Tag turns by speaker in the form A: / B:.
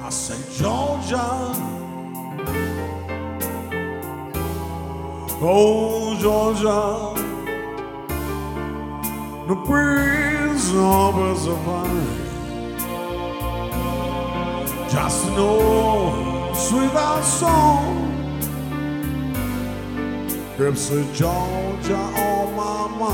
A: I say, Georgia, oh, Georgia, the breeze always a fine. Just know, sweetheart song, it's a Georgia on my mind.